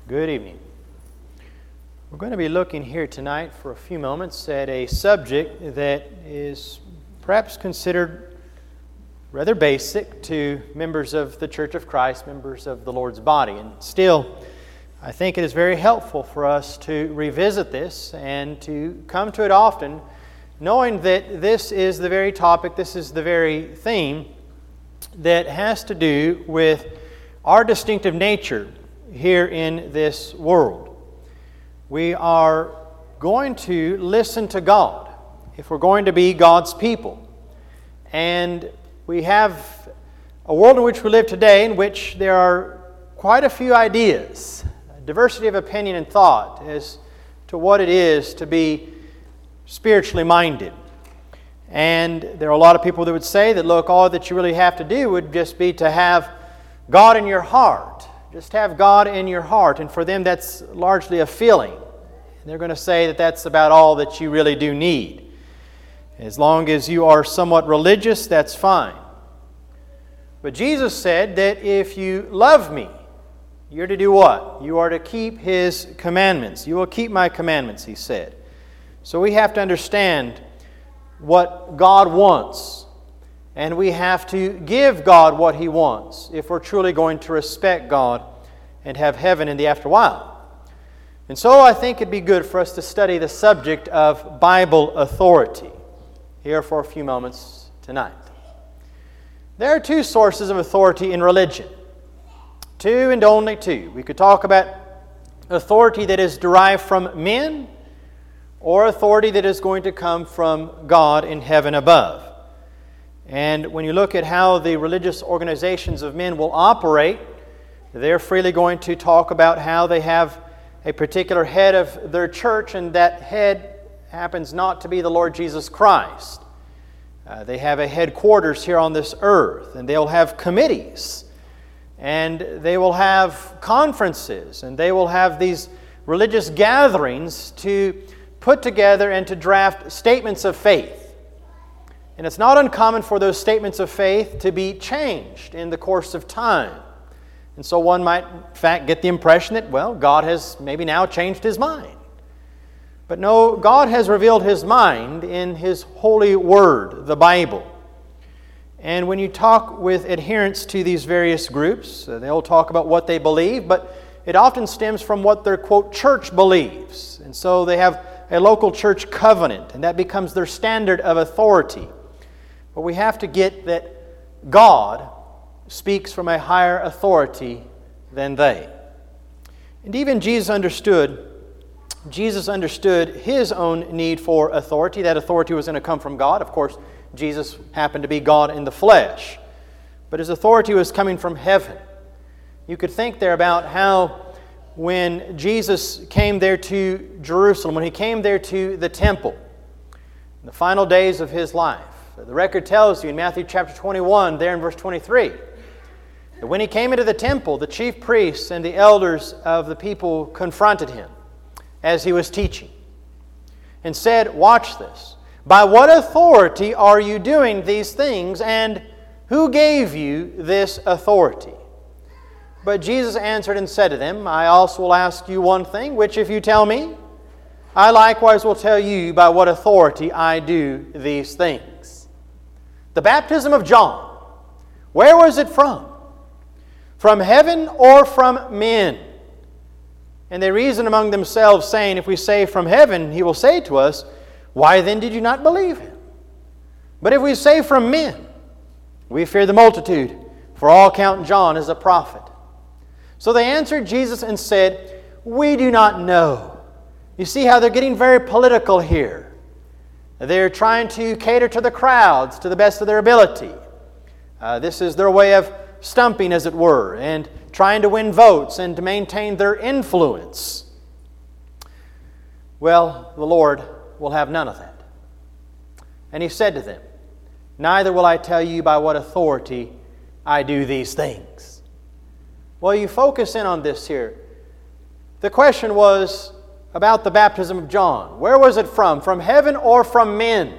Good evening. We're going to be looking here tonight for a few moments at a subject that is perhaps considered rather basic to members of the Church of Christ, members of the Lord's body. And still, I think it is very helpful for us to revisit this and to come to it often, knowing that this is the very topic, this is the very theme that has to do with our distinctive nature here in this world. We are going to listen to God if we're going to be God's people. And we have a world in which we live today in which there are quite a few ideas, a diversity of opinion and thought as to what it is to be spiritually minded. And there are a lot of people that would say that, look, all that you really have to do would just be to have God in your heart. Just have God in your heart. And for them, that's largely a feeling. And they're going to say that that's about all that you really do need. As long as you are somewhat religious, that's fine. But Jesus said that if you love me, you're to do what? You are to keep His commandments. You will keep my commandments, He said. So we have to understand what God wants. And we have to give God what He wants if we're truly going to respect God and have heaven in the afterwhile. And so I think it'd be good for us to study the subject of Bible authority here for a few moments tonight. There are two sources of authority in religion. Two and only two. We could talk about authority that is derived from men or authority that is going to come from God in heaven above. And when you look at how the religious organizations of men will operate, they're freely going to talk about how they have a particular head of their church, and that head happens not to be the Lord Jesus Christ. They have a headquarters here on this earth, and they'll have committees, and they will have conferences, and they will have these religious gatherings to put together and to draft statements of faith. And it's not uncommon for those statements of faith to be changed in the course of time. And so one might, in fact, get the impression that, well, God has maybe now changed His mind. But no, God has revealed His mind in His holy word, the Bible. And when you talk with adherents to these various groups, they'll talk about what they believe, but it often stems from what their, quote, church believes. And so they have a local church covenant, and that becomes their standard of authority. But we have to get that God speaks from a higher authority than they. And even Jesus understood His own need for authority. That authority was going to come from God. Of course, Jesus happened to be God in the flesh. But His authority was coming from heaven. You could think there about how when Jesus came there to Jerusalem, when He came there to the temple, in the final days of His life, the record tells you in Matthew chapter 21, there in verse 23, that when He came into the temple, the chief priests and the elders of the people confronted Him as He was teaching and said, watch this, by what authority are you doing these things, and who gave you this authority? But Jesus answered and said to them, I also will ask you one thing, which if you tell me, I likewise will tell you by what authority I do these things. The baptism of John, where was it from? From heaven or from men? And they reasoned among themselves, saying, if we say from heaven, He will say to us, why then did you not believe Him? But if we say from men, we fear the multitude, for all count John as a prophet. So they answered Jesus and said, we do not know. You see how they're getting very political here. They're trying to cater to the crowds to the best of their ability. This is their way of stumping, as it were, and trying to win votes and to maintain their influence. Well, the Lord will have none of that. And He said to them, neither will I tell you by what authority I do these things. Well, you focus in on this here. The question was about the baptism of John. Where was it from? From heaven or from men?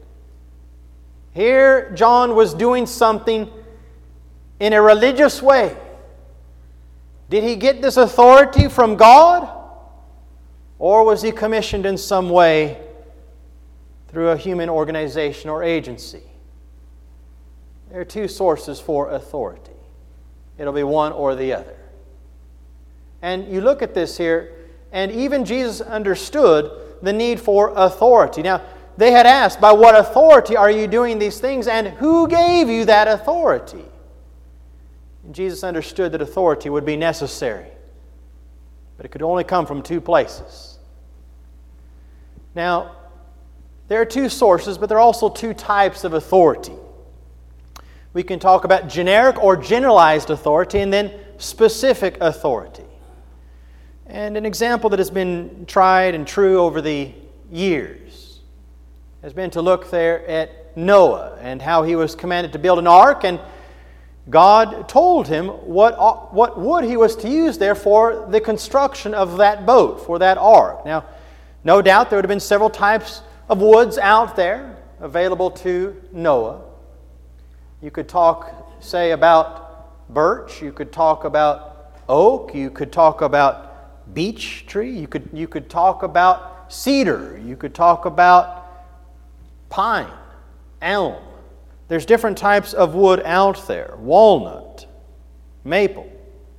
Here, John was doing something in a religious way. Did he get this authority from God? Or was he commissioned in some way through a human organization or agency? There are two sources for authority. It'll be one or the other. And you look at this here, and even Jesus understood the need for authority. Now, they had asked, by what authority are you doing these things, and who gave you that authority? And Jesus understood that authority would be necessary, but it could only come from two places. Now, there are two sources, but there are also two types of authority. We can talk about generic or generalized authority, and then specific authority. And an example that has been tried and true over the years has been to look there at Noah and how he was commanded to build an ark, and God told him what wood he was to use there for the construction of that boat, for that ark. Now, no doubt there would have been several types of woods out there available to Noah. You could talk, say, about birch. You could talk about oak. You could talk about beech tree. You could talk about cedar. You could talk about pine, elm. There's different types of wood out there. Walnut, maple.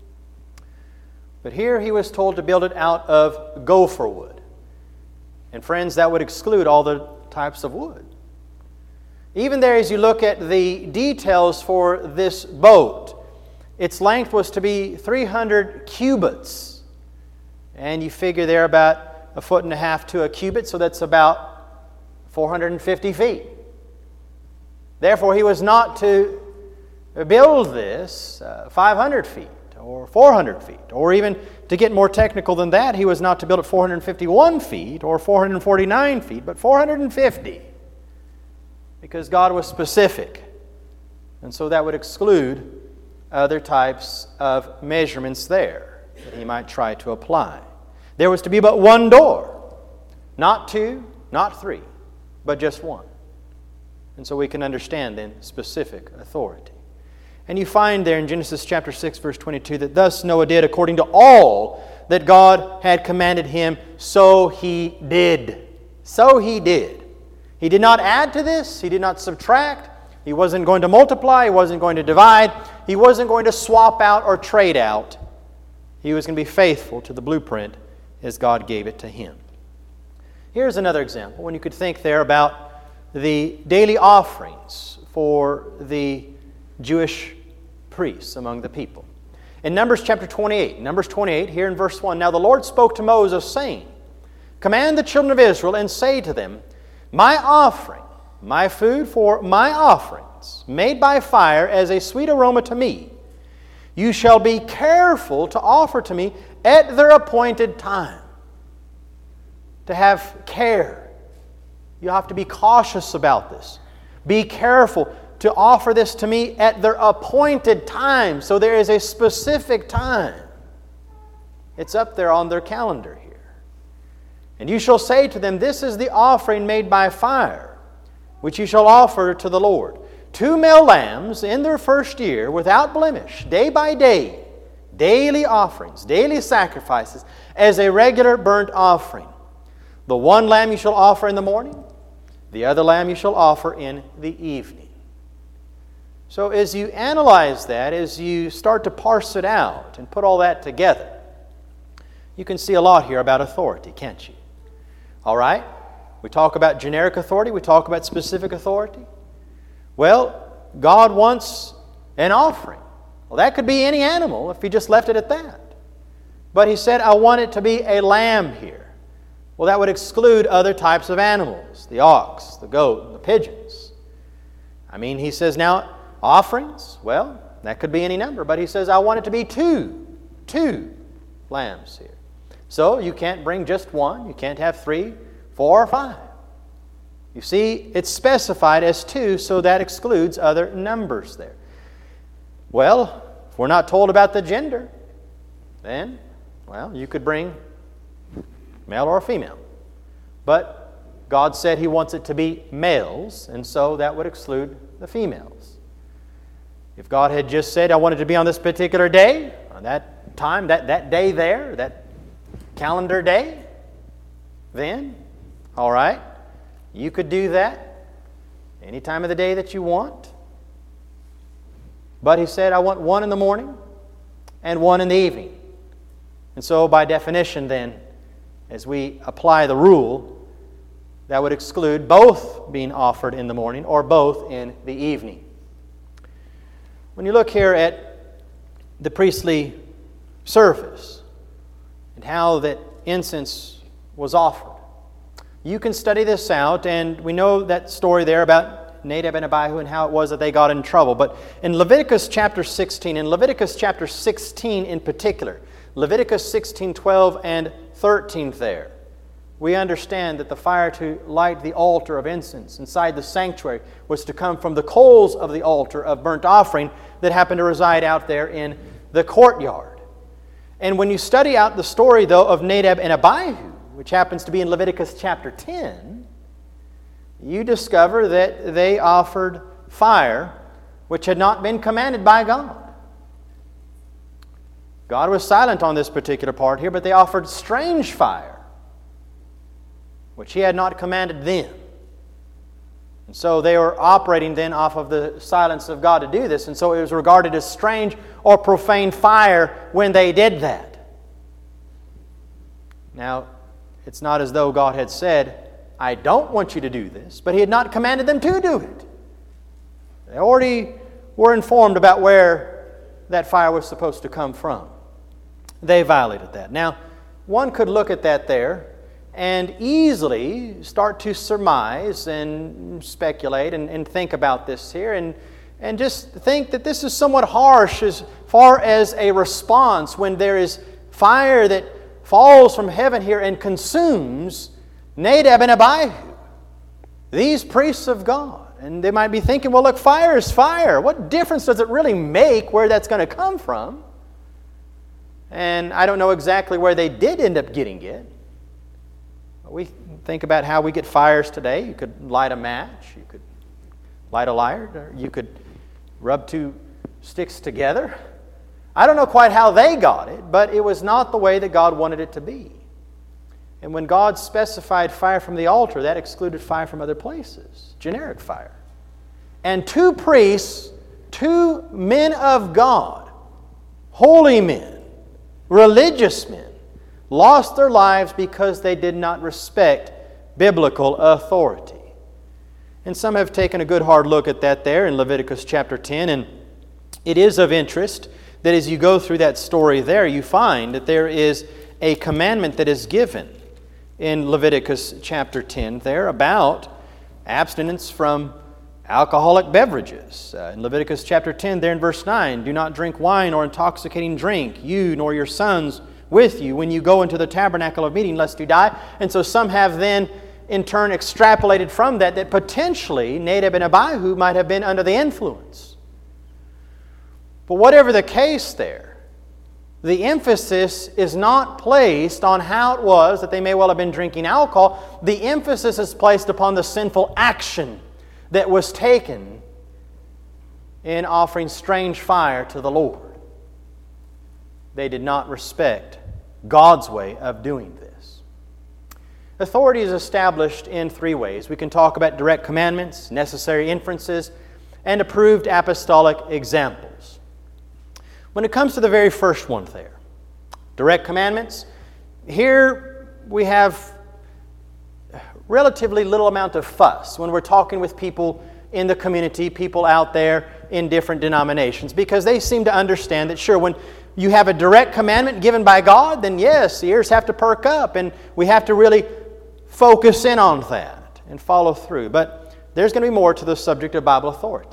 But here he was told to build it out of gopher wood. And friends, that would exclude all the types of wood. Even there, as you look at the details for this boat, its length was to be 300 cubits. And you figure there about 1.5 feet to a cubit, so that's about 450 feet. Therefore, he was not to build this 500 feet or 400 feet, or even to get more technical than that, he was not to build it 451 feet or 449 feet, but 450. Because God was specific. And so that would exclude other types of measurements there that he might try to apply. There was to be but one door. Not two, not three, but just one. And so we can understand then specific authority. And you find there in Genesis chapter 6, verse 22, that thus Noah did according to all that God had commanded him, so he did. So he did. He did not add to this. He did not subtract. He wasn't going to multiply. He wasn't going to divide. He wasn't going to swap out or trade out. He was going to be faithful to the blueprint as God gave it to him. Here's another example when you could think there about the daily offerings for the Jewish priests among the people. In Numbers chapter 28, here in verse 1, Now the Lord spoke to Moses, saying, Command the children of Israel, and say to them, My offering, my food for my offerings, made by fire as a sweet aroma to me, you shall be careful to offer to me at their appointed time. To have care. You have to be cautious about this. Be careful to offer this to me at their appointed time. So there is a specific time. It's up there on their calendar here. And you shall say to them, This is the offering made by fire, which you shall offer to the Lord. 2 male lambs in their first year, without blemish, day by day, daily offerings, daily sacrifices, as a regular burnt offering. The one lamb you shall offer in the morning, the other lamb you shall offer in the evening. So as you analyze that, as you start to parse it out and put all that together, you can see a lot here about authority, can't you? All right? We talk about generic authority. We talk about specific authority. Well, God wants an offering. Well, that could be any animal if He just left it at that. But He said, I want it to be a lamb here. Well, that would exclude other types of animals, the ox, the goat, and the pigeons. I mean, He says now, offerings, well, that could be any number. But He says, I want it to be two lambs here. So you can't bring just one. You can't have 3, 4, or 5. You see, it's specified as 2, so that excludes other numbers there. Well, if we're not told about the gender, then, well, you could bring male or female. But God said He wants it to be males, and so that would exclude the females. If God had just said, I want it to be on this particular day, that time, that day there, that calendar day, then, all right, you could do that any time of the day that you want. But he said, I want one in the morning and one in the evening. And so by definition then, as we apply the rule, that would exclude both being offered in the morning or both in the evening. When you look here at the priestly service and how that incense was offered, you can study this out, and we know that story there about Nadab and Abihu and how it was that they got in trouble. But in Leviticus chapter 16, in particular, Leviticus 16, 12, and 13 there, we understand that the fire to light the altar of incense inside the sanctuary was to come from the coals of the altar of burnt offering that happened to reside out there in the courtyard. And when you study out the story, though, of Nadab and Abihu, which happens to be in Leviticus chapter 10, you discover that they offered fire which had not been commanded by God. God was silent on this particular part here, but they offered strange fire which He had not commanded them. And so they were operating then off of the silence of God to do this, and so it was regarded as strange or profane fire when they did that. Now, it's not as though God had said, I don't want you to do this, but He had not commanded them to do it. They already were informed about where that fire was supposed to come from. They violated that. Now, one could look at that there and easily start to surmise and speculate and think about this here and just think that this is somewhat harsh as far as a response when there is fire that falls from heaven here and consumes Nadab and Abihu, these priests of God. And they might be thinking, well, look, fire is fire. What difference does it really make where that's going to come from? And I don't know exactly where they did end up getting it. We think about how we get fires today. You could light a match, you could light a lighter, or you could rub two sticks together. I don't know quite how they got it, but it was not the way that God wanted it to be. And when God specified fire from the altar, that excluded fire from other places, generic fire. And two priests, two men of God, holy men, religious men, lost their lives because they did not respect biblical authority. And some have taken a good hard look at that there in Leviticus chapter 10, and it is of interest that as you go through that story there, you find that there is a commandment that is given in Leviticus chapter 10 there about abstinence from alcoholic beverages. In Leviticus chapter 10 there in verse 9, do not drink wine or intoxicating drink, you nor your sons with you when you go into the tabernacle of meeting, lest you die. And so some have then in turn extrapolated from that potentially Nadab and Abihu might have been under the influence. But whatever the case there, the emphasis is not placed on how it was that they may well have been drinking alcohol. The emphasis is placed upon the sinful action that was taken in offering strange fire to the Lord. They did not respect God's way of doing this. Authority is established in three ways. We can talk about direct commandments, necessary inferences, and approved apostolic examples. When it comes to the very first one there, direct commandments, here we have relatively little amount of fuss when we're talking with people in the community, people out there in different denominations, because they seem to understand that, sure, when you have a direct commandment given by God, then yes, the ears have to perk up, and we have to really focus in on that and follow through. But there's going to be more to the subject of Bible authority.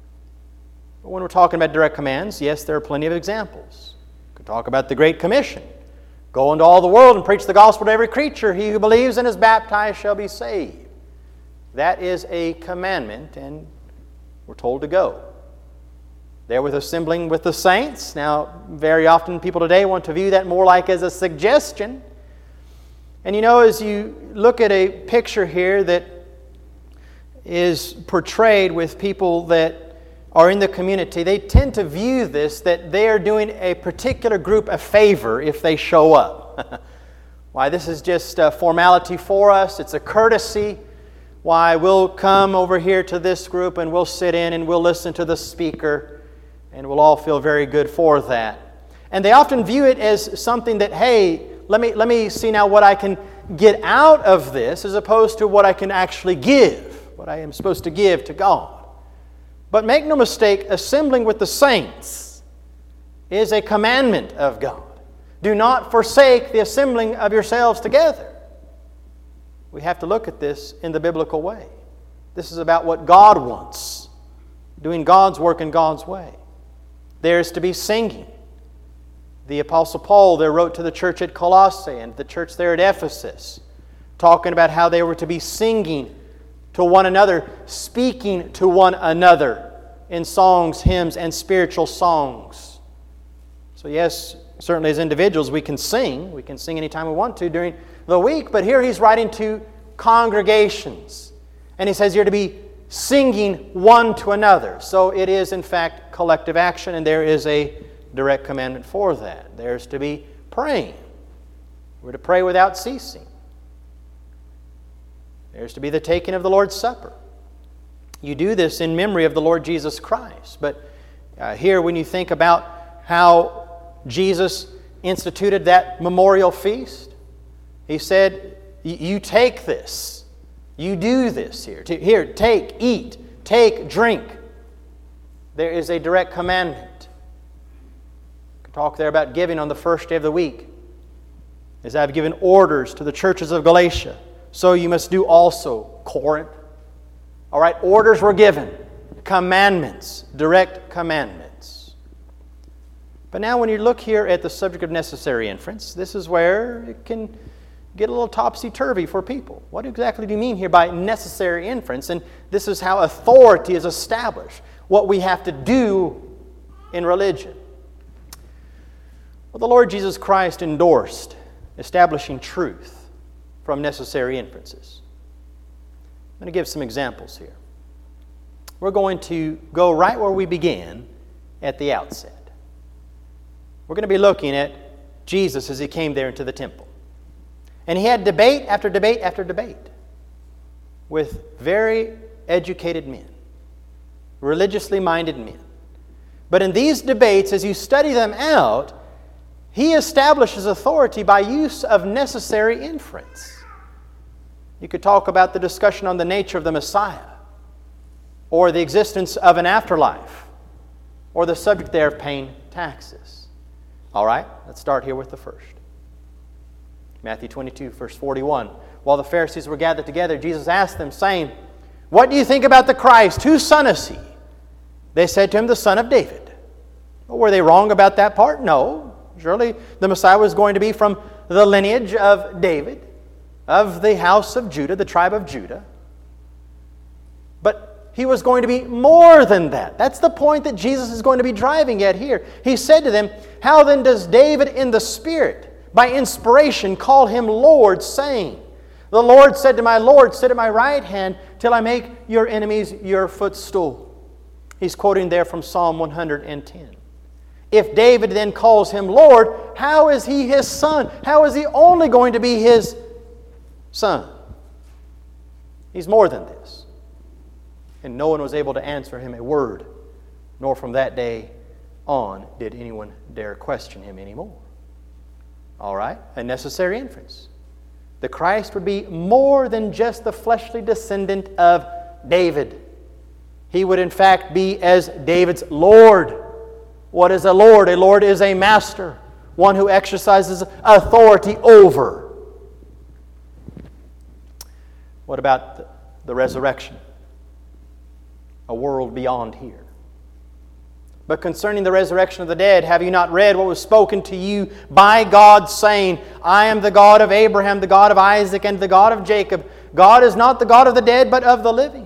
But when we're talking about direct commands, yes, there are plenty of examples. We could talk about the Great Commission. Go into all the world and preach the gospel to every creature. He who believes and is baptized shall be saved. That is a commandment, and we're told to go. There with assembling with the saints. Now, very often people today want to view that more like as a suggestion. And you know, as you look at a picture here that is portrayed with people that or in the community, they tend to view this that they are doing a particular group a favor if they show up. Why, this is just a formality for us. It's a courtesy. Why, we'll come over here to this group and we'll sit in and we'll listen to the speaker and we'll all feel very good for that. And they often view it as something that, hey, let me see now what I can get out of this as opposed to what I can actually give, what I am supposed to give to God. But make no mistake, assembling with the saints is a commandment of God. Do not forsake the assembling of yourselves together. We have to look at this in the biblical way. This is about what God wants, doing God's work in God's way. There is to be singing. The Apostle Paul there wrote to the church at Colossae and the church there at Ephesus, talking about how they were to be singing to one another, speaking to one another in songs, hymns, and spiritual songs. So yes, certainly as individuals we can sing. We can sing anytime we want to during the week, but here he's writing to congregations. And he says you're to be singing one to another. So it is in fact collective action, and there is a direct commandment for that. There's to be praying. We're to pray without ceasing. There's to be the taking of the Lord's Supper. You do this in memory of the Lord Jesus Christ. But here when you think about how Jesus instituted that memorial feast, He said, you take this. You do this here. Here, take, eat, take, drink. There is a direct commandment. We can talk there about giving on the first day of the week. As I've given orders to the churches of Galatia, so you must do also, Corinth. All right, orders were given. Commandments, direct commandments. But now when you look here at the subject of necessary inference, this is where it can get a little topsy-turvy for people. What exactly do you mean here by necessary inference? And this is how authority is established, what we have to do in religion. Well, the Lord Jesus Christ endorsed establishing truth from necessary inferences. I'm going to give some examples here. We're going to go right where we began at the outset. We're going to be looking at Jesus as He came there into the temple. And He had debate after debate after debate with very educated men, religiously minded men. But in these debates, as you study them out, He establishes authority by use of necessary inference. You could talk about the discussion on the nature of the Messiah, or the existence of an afterlife, or the subject there of paying taxes. All right, let's start here with the first. Matthew 22, verse 41. While the Pharisees were gathered together, Jesus asked them, saying, "What do you think about the Christ? Whose son is He?" They said to Him, "The son of David." Well, were they wrong about that part? No. Surely the Messiah was going to be from the lineage of David, of the house of Judah, the tribe of Judah. But He was going to be more than that. That's the point that Jesus is going to be driving at here. He said to them, "How then does David in the Spirit, by inspiration, call Him Lord, saying, 'The Lord said to my Lord, sit at my right hand till I make your enemies your footstool.'" He's quoting there from Psalm 110. If David then calls Him Lord, how is He His son? How is He only going to be His son? He's more than this. And no one was able to answer Him a word, nor from that day on did anyone dare question Him anymore. All right, a necessary inference. The Christ would be more than just the fleshly descendant of David. He would in fact be as David's Lord. What is a Lord? A Lord is a master, one who exercises authority over. What about the resurrection? A world beyond here. But concerning the resurrection of the dead, have you not read what was spoken to you by God, saying, "I am the God of Abraham, the God of Isaac, and the God of Jacob"? God is not the God of the dead, but of the living.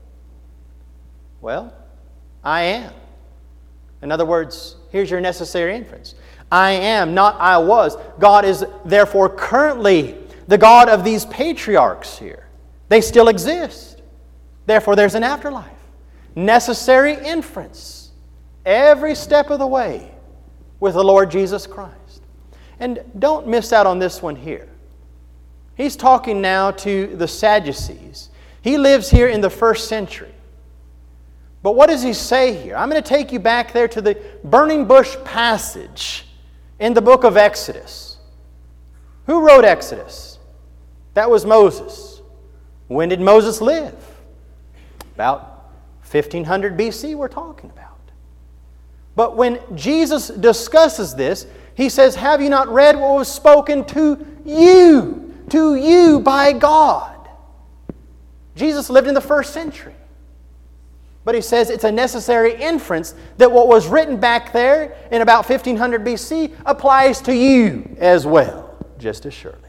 Well, I am. In other words, here's your necessary inference. I am, not I was. God is therefore currently the God of these patriarchs here. They still exist. Therefore, there's an afterlife. necessary inference every step of the way with the Lord Jesus Christ. And don't miss out on this one here. He's talking now to the Sadducees. He lives here in the first century. But what does he say here? I'm going to take you back there to the burning bush passage in the book of Exodus. Who wrote Exodus? That was Moses. When did Moses live? About 1500 BC we're talking about. But when Jesus discusses this, He says, have you not read what was spoken to you by God? Jesus lived in the first century. But He says it's a necessary inference that what was written back there in about 1500 BC applies to you as well, just as surely.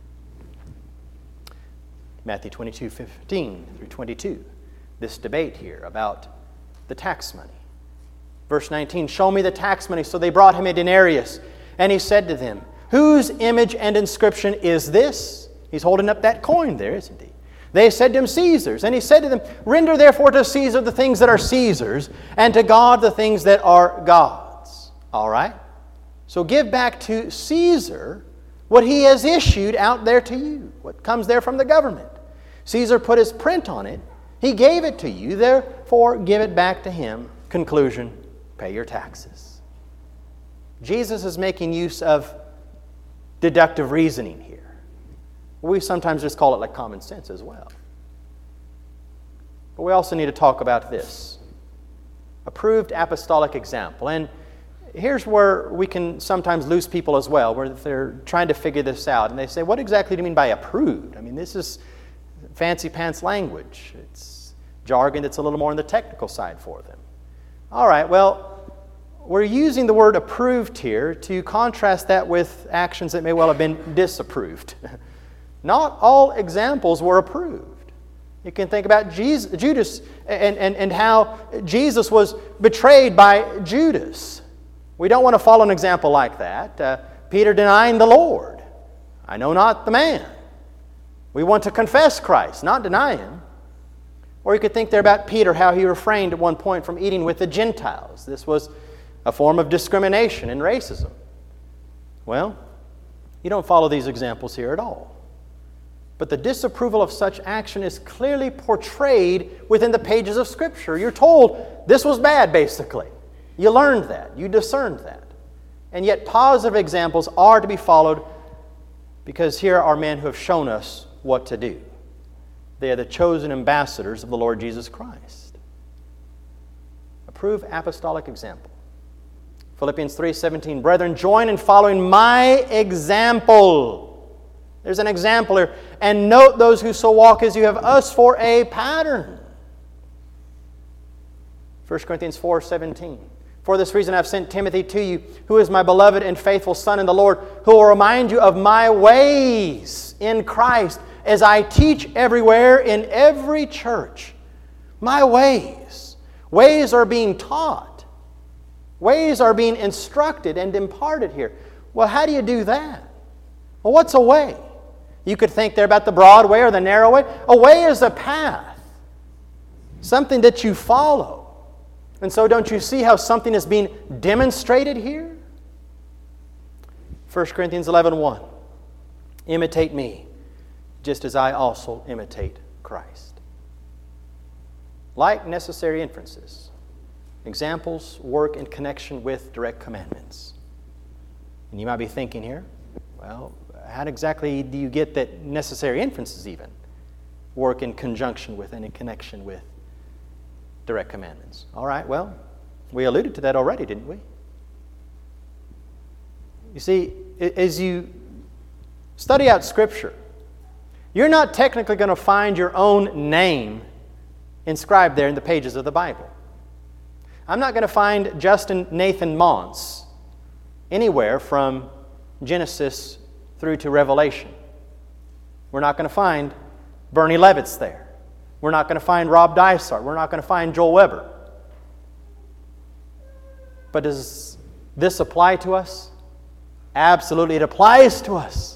Matthew 22:15 through 22. This debate here about the tax money. Verse 19, show me the tax money. So they brought Him a denarius. And He said to them, whose image and inscription is this? He's holding up that coin there, isn't He? They said to Him, Caesar's. And He said to them, render therefore to Caesar the things that are Caesar's, and to God the things that are God's. All right? So give back to Caesar what he has issued out there to you, what comes there from the government. Caesar put his print on it. He gave it to you, therefore give it back to him. Conclusion, pay your taxes. Jesus is making use of deductive reasoning here. We sometimes just call it like common sense as well. But we also need to talk about this. Approved apostolic example. And here's where we can sometimes lose people as well, where they're trying to figure this out. And they say, what exactly do you mean by approved? I mean, this is fancy pants language. It's jargon that's a little more on the technical side for them. All right, well, we're using the word approved here to contrast that with actions that may well have been disapproved. Not all examples were approved. You can think about Judas and how Jesus was betrayed by Judas. We don't want to follow an example like that. Peter denying the Lord. I know not the man. We want to confess Christ, not deny Him. Or you could think there about Peter, how he refrained at one point from eating with the Gentiles. This was a form of discrimination and racism. Well, you don't follow these examples here at all. But the disapproval of such action is clearly portrayed within the pages of Scripture. You're told this was bad, basically. You learned that. You discerned that. And yet positive examples are to be followed because here are men who have shown us what to do. They are the chosen ambassadors of the Lord Jesus Christ. Approved apostolic example. Philippians 3:17, brethren, join in following my example. There's an example here. And note those who so walk as you have us for a pattern. 1 Corinthians 4:17. For this reason I have sent Timothy to you, who is my beloved and faithful son in the Lord, who will remind you of my ways in Christ, as I teach everywhere in every church. My ways. Ways are being taught. Ways are being instructed and imparted here. Well, how do you do that? Well, what's a way? You could think there about the broad way or the narrow way. A way is a path. Something that you follow. And so don't you see how something is being demonstrated here? 1 Corinthians 11:1. Imitate me, just as I also imitate Christ. Like necessary inferences, examples work in connection with direct commandments. And you might be thinking here, well, how exactly do you get that necessary inferences even work in conjunction with and in connection with direct commandments? All right, well, we alluded to that already, didn't we? You see, as you study out Scripture, you're not technically going to find your own name inscribed there in the pages of the Bible. I'm not going to find Justin Nathan Mons anywhere from Genesis through to Revelation. We're not going to find Bernie Levitz there. We're not going to find Rob Dysart. We're not going to find Joel Weber. But does this apply to us? Absolutely, it applies to us.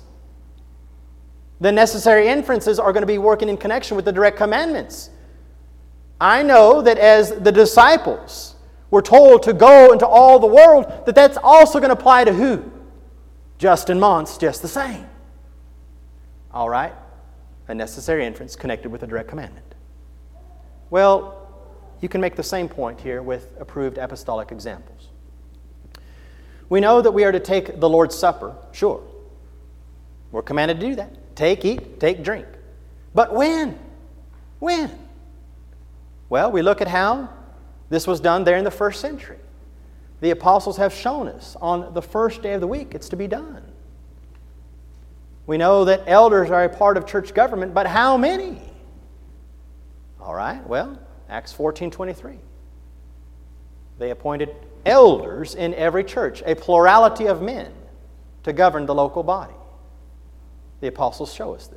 The necessary inferences are going to be working in connection with the direct commandments. I know that as the disciples were told to go into all the world, that that's also going to apply to who? Justin Montz, just the same. All right, a necessary inference connected with a direct commandment. Well, you can make the same point here with approved apostolic examples. We know that we are to take the Lord's Supper, sure. We're commanded to do that. Take, eat, take, drink. But when? When? Well, we look at how this was done there in the first century. The apostles have shown us on the first day of the week it's to be done. We know that elders are a part of church government, but how many? All right, well, Acts 14:23. They appointed elders in every church, a plurality of men, to govern the local body. The apostles show us this.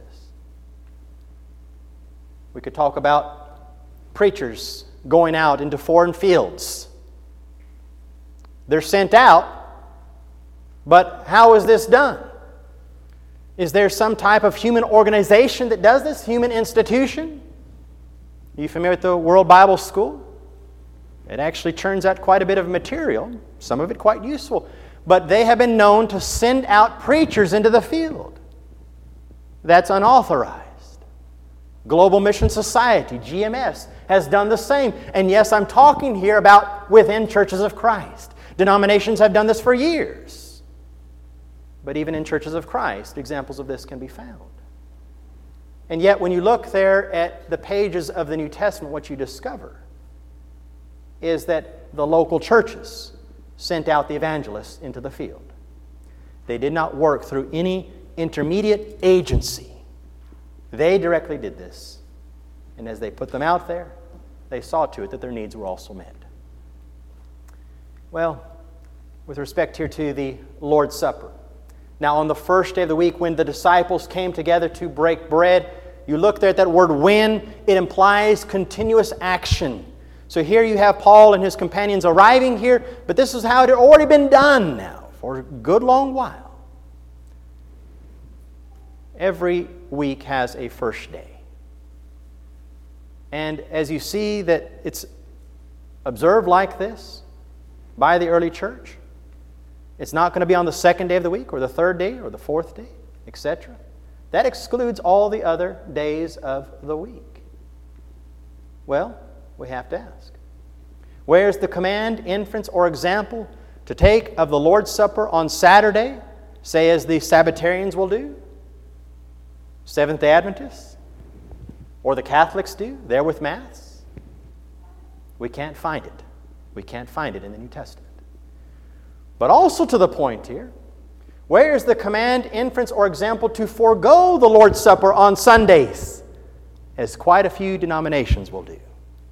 We could talk about preachers going out into foreign fields. They're sent out, but how is this done? Is there some type of human organization that does this? Human institution? Are you familiar with the World Bible School? It actually churns out quite a bit of material, some of it quite useful. But they have been known to send out preachers into the field. That's unauthorized. Global Mission Society, GMS, has done the same. And yes, I'm talking here about within churches of Christ. Denominations have done this for years. But even in churches of Christ, examples of this can be found. And yet, when you look there at the pages of the New Testament, what you discover is that the local churches sent out the evangelists into the field. They did not work through any intermediate agency. They directly did this. And as they put them out there, they saw to it that their needs were also met. Well, with respect here to the Lord's Supper. Now, on the first day of the week, when the disciples came together to break bread, you look there at that word when, it implies continuous action. So here you have Paul and his companions arriving here, but this is how it had already been done now for a good long while. Every week has a first day. And as you see that it's observed like this by the early church, it's not going to be on the second day of the week or the third day or the fourth day, etc. That excludes all the other days of the week. Well, we have to ask, where's the command, inference, or example to take of the Lord's Supper on Saturday, say as the Sabbatarians will do, Seventh-day Adventists, or the Catholics do, there with Mass? We can't find it. We can't find it in the New Testament. But also to the point here, where is the command, inference, or example to forego the Lord's Supper on Sundays, as quite a few denominations will do?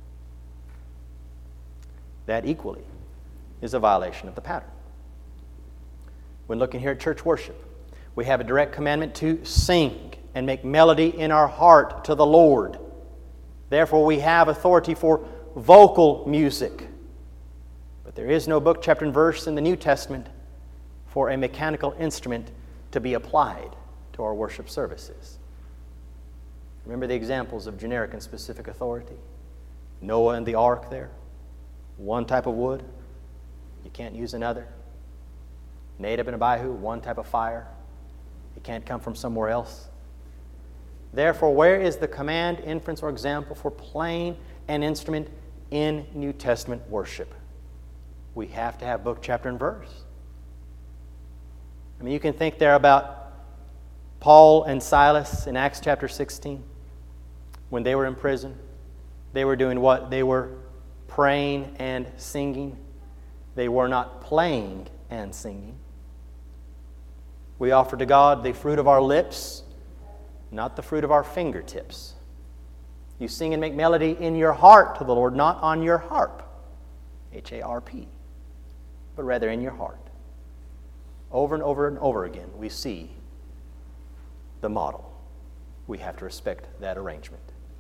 That equally is a violation of the pattern. When looking here at church worship, we have a direct commandment to sing and make melody in our heart to the Lord. Therefore, we have authority for vocal music. But there is no book, chapter, and verse in the New Testament for a mechanical instrument to be applied to our worship services. Remember the examples of generic and specific authority? Noah and the ark there. One type of wood. You can't use another. Nadab and Abihu, one type of fire. It can't come from somewhere else. Therefore, where is the command, inference, or example for playing an instrument in New Testament worship? We have to have book, chapter, and verse. I mean, you can think there about Paul and Silas in Acts chapter 16. When they were in prison, they were doing what? They were praying and singing. They were not playing and singing. We offer to God the fruit of our lips, not the fruit of our fingertips. You sing and make melody in your heart to the Lord, not on your harp, H-A-R-P, but rather in your heart. Over and over and over again, we see the model. We have to respect that arrangement.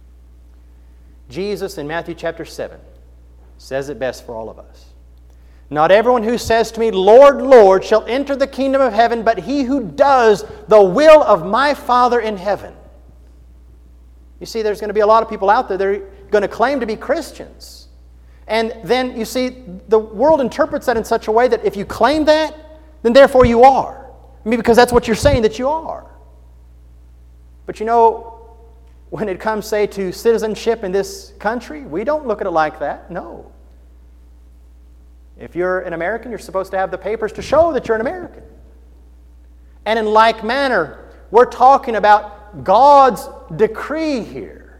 Jesus in Matthew chapter 7 says it best for all of us. Not everyone who says to me, Lord, Lord, shall enter the kingdom of heaven, but he who does the will of my Father in heaven. You see, there's going to be a lot of people out there that are going to claim to be Christians. And then, you see, the world interprets that in such a way that if you claim that, then therefore you are. I mean, because that's what you're saying that you are. But you know, when it comes, say, to citizenship in this country, we don't look at it like that. No. If you're an American, you're supposed to have the papers to show that you're an American. And in like manner, we're talking about God's decree here.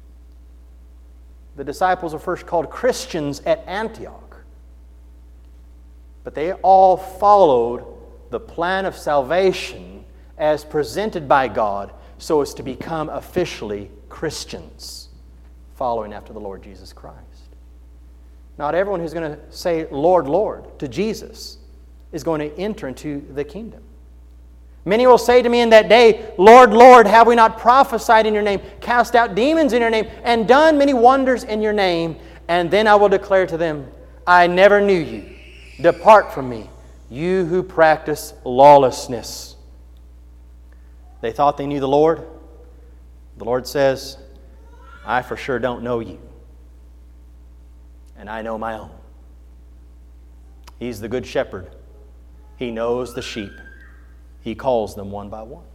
The disciples were first called Christians at Antioch. But they all followed the plan of salvation as presented by God so as to become officially Christians, following after the Lord Jesus Christ. Not everyone who's going to say, Lord, Lord, to Jesus is going to enter into the kingdom. Many will say to me in that day, Lord, Lord, have we not prophesied in your name, cast out demons in your name, and done many wonders in your name? And then I will declare to them, I never knew you. Depart from me, you who practice lawlessness. They thought they knew the Lord. The Lord says, I for sure don't know you. And I know my own. He's the good shepherd. He knows the sheep. He calls them one by one.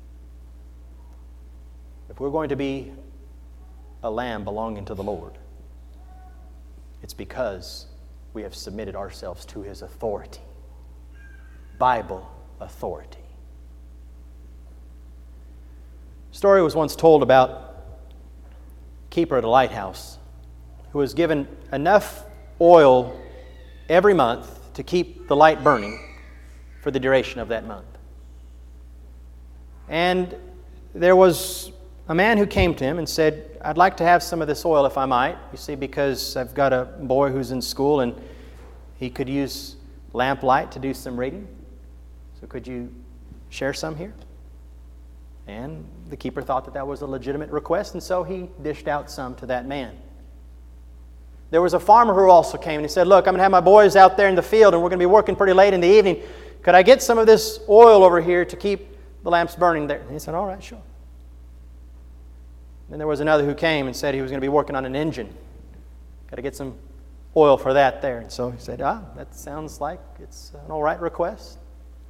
If we're going to be a lamb belonging to the Lord, it's because we have submitted ourselves to His authority. Bible authority. A story was once told about a keeper at a lighthouse who was given enough oil every month to keep the light burning for the duration of that month. And there was a man who came to him and said, I'd like to have some of this oil if I might. You see, because I've got a boy who's in school and he could use lamplight to do some reading. So could you share some here? And the keeper thought that that was a legitimate request, and so he dished out some to that man. There was a farmer who also came and he said, look, I'm going to have my boys out there in the field and we're going to be working pretty late in the evening. Could I get some of this oil over here to keep the lamps burning there? And he said, all right, sure. Then there was another who came and said he was going to be working on an engine. Got to get some oil for that there. And so he said, that sounds like it's an all right request.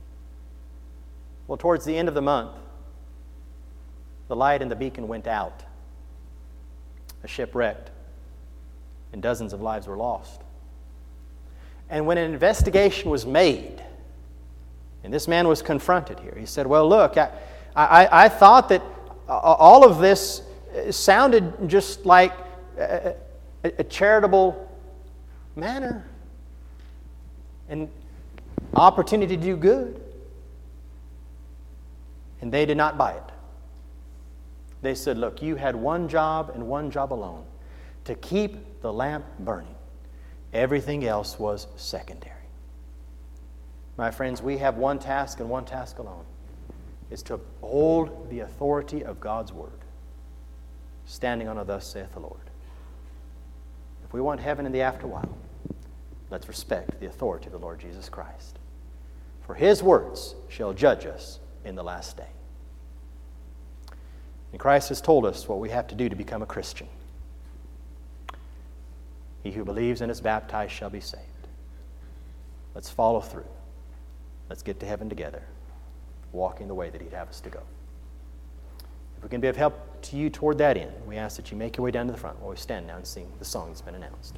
Well, towards the end of the month, the light in the beacon went out. A ship wrecked, and dozens of lives were lost. And when an investigation was made, and this man was confronted here, he said, well, look, I thought that all of this sounded just like a charitable manner, an opportunity to do good. And they did not buy it. They said, look, you had one job and one job alone, to keep the lamp burning. Everything else was secondary. My friends, we have one task and one task alone, is to uphold the authority of God's Word, standing on a thus saith the Lord. If we want heaven in the afterwhile, let's respect the authority of the Lord Jesus Christ. For His words shall judge us in the last day. And Christ has told us what we have to do to become a Christian. He who believes and is baptized shall be saved. Let's follow through. Let's get to heaven together, walking the way that He'd have us to go. If we can be of help to you toward that end, we ask that you make your way down to the front while we stand now and sing the song that's been announced.